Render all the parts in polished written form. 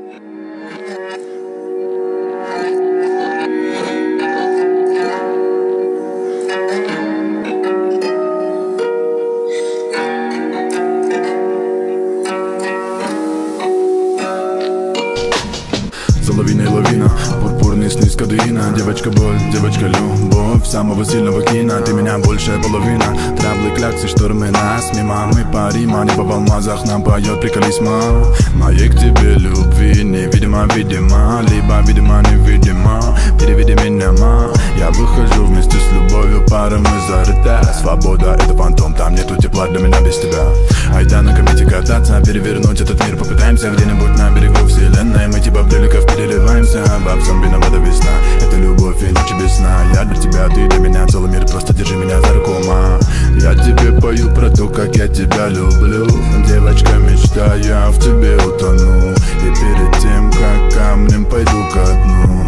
За лавиной лавина, пурпурный сны с кадеина. Девочка боль, девочка любовь самого сильного кино. Ты меня большая половина. Траблы, кляксы, штормы нас мимо. Мы парима, небо в алмазах нам поет приколисма. Моей к тебе любви невидимо, видимо. Либо видимо, невидимо. Переведи меня, ма. Я выхожу вместе с любовью, пара мы зарыта. Свобода — это фантом, там нету тепла для меня без тебя. Айда на комете кататься, перевернуть этот мир попытаемся. Где-нибудь на берегу вселенной мы типа бреликов переливаемся. Бабсом виновата весна, это любовь и ночи без сна. Я для тебя, ты для меня, целый мир, просто держи меня за руку, ма. Я тебе пою про то, как я тебя люблю. Девочка мечта, я в тебе утону. И перед тем, как камнем пойду ко дну.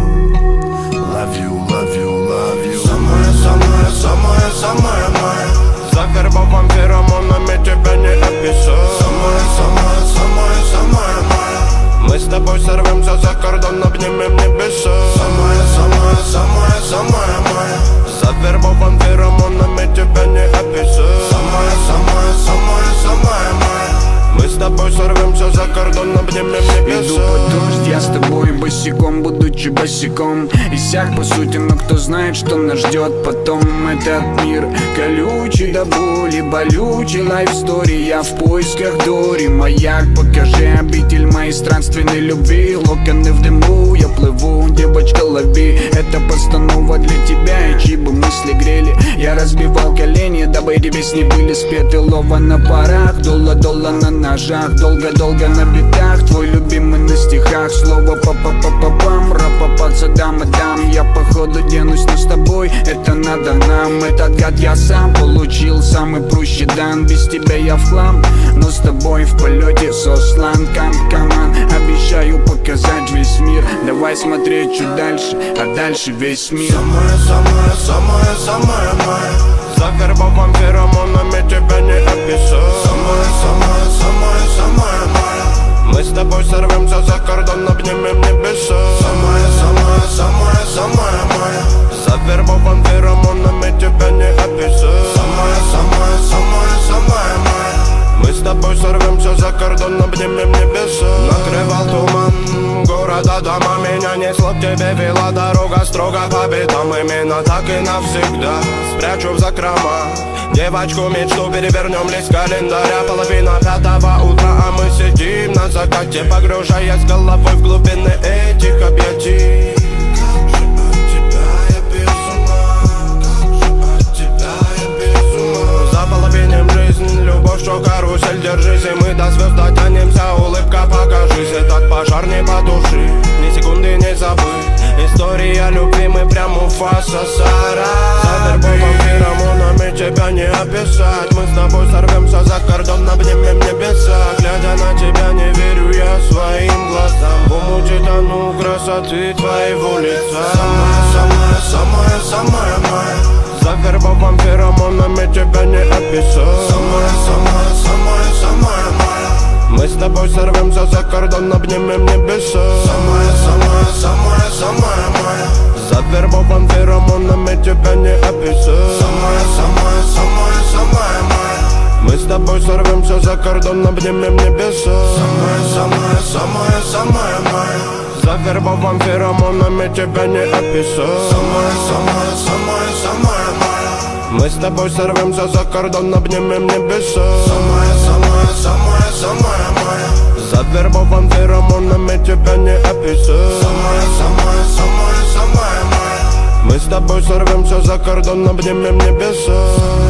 Love you, love you, love you. Самая, самая, самая, самая моя. За вербовым феромонами тебя не описать. Самая, самая, самая, самая моя. Мы с тобой сорвемся за кордон, обнимем небеса. Самая, самая, самая, самая моя. За вербовым феромонами тебя не описать. Самая, самая, самая, самая моя. Мы с тобой сорвемся за кордон, обнимем небеса. Иду под дождь, я с тобой босиком, будучи босиком. Иссяк по сути, но кто знает, что нас ждет потом. Этот мир колючий до боли, болючий лайфстори. Я в поисках Дори, маяк, покажи обитель моей странственной любви. Локоны в дыму, я плыву, девочка лови. Это постанова для тебя, и чьи бы мысли грели. Я разбивал колени, дабы эти песни были спеты. Лова на парах, долла-долла на ножах. Долго-долго на битах, твой любимый на стихах. Слово па-па-па-па-пам, ра-па-па-цадам-адам. Я походу денусь, но с тобой это надо нам. Этот гад я сам получил, самый прущий дан. Без тебя я в хлам, но с тобой в полете сослан. Каман, обещаю показать весь мир. Давай смотреть чуть дальше, а дальше весь мир. Самая, самая, самая, самая моя. За вербовым феромонами тебя не описать. Самая, самая, самая, самая моя. Мы с тобой сорвемся за кордон, обнимем небеса. Самая, самая, самая, самая моя. За вербовым феромонами тебя не описать. Самая, самая, самая, самая моя. Мы с тобой сорвемся за кордон, обнимем небеса. Накрывал туман города, дома. Меня несло к тебе, вела дорога строго по битам. Именно так и навсегда спрячу в закрома девочку мечту, перевернем лист календаря. Половина пятого утра, а мы сидим на закате, погружаясь головой в глубины этих объятий. Как же от тебя я без ума, как же от тебя я без ума. Заполовиним жизнь, любовь, что карусель, держись, и мы до звезд дотянемся. Улыбка, покажись, этот пожар не потуши, ни секунды не забыть. История любви, мы прям Муфаса Сара. За вербовым феромонами тебя не описать. Мы с тобой сорвемся за кордон, обнимем небеса. Глядя на тебя, не верю я своим глазам. В умуте тону красоты твоего лица. Самая, самая, самая, самая моя. За вербовым феромонами тебя не описать. Самая, самая, самая, самая моя. Мы с тобой сорвемся за кордон, обнимем небеса. Самая, самая, самая, самая моя. За вербовым феромонами тебя не описать. Самая, самая, самая, самая моя. Мы с тобой сорвемся за кордон, обнимем небеса. Самая, самая, самая, самая моя. За вербовым феромонами тебя не описать. Самая, самая, самая, самая моя. Мы с тобой сорвемся за кордон, обнимем небеса. Самая, самая, самая, самая моя. За вербовым феромонами тебя не описать. Самая, самая, самая, самая моя. Мы с тобой сорвемся за кордон, обнимем небеса.